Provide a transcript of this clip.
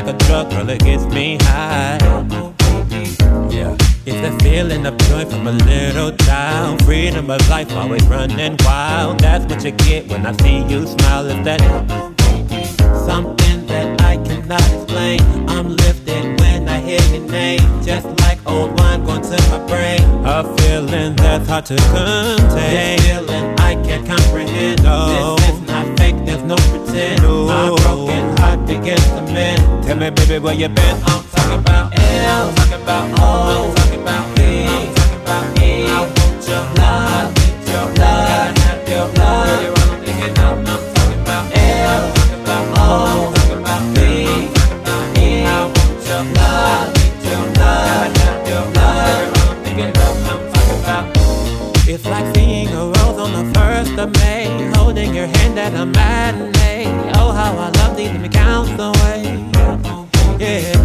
a drug, girl, it gets me high. Yeah, it's the feeling of joy from a little child. Freedom of life, always running wild. That's what you get when I see you smile. Is that something that I cannot explain? I'm lifted when I hear your name, just like old wine going to my brain. A feeling that's hard to contain. This feeling I can't comprehend. Oh, this is not fake, there's no pretend. Oh, my broken heart begins to mend. Tell me, baby, where you been? I'm talking about L, I'm talking about O, I'm talking about B, I'm talking about E. I want your love, your love, have your love. Girl, you're all I'm thinking of. I'm talking about L, I'm talking about O, I'm talking about B, I'm talking about E. I want your love, your love, have your love. Girl, you're all I'm thinking of. I'm talking about. It's like seeing a rose on the 1st of May, holding your hand at a matinee. Oh, how I love these, let me count the way. Yeah.